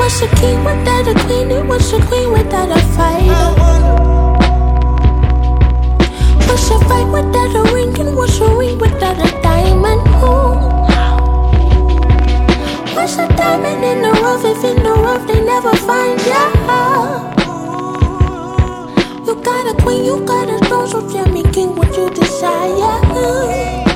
What's a king without a queen? And what's a queen without a fighter? What's a fight without a ring? And what's a ring without a diamond? Ooh. What's a diamond in the rough if in the rough they never find ya? You got a queen, you got a throne, so tell me, king, what you desire?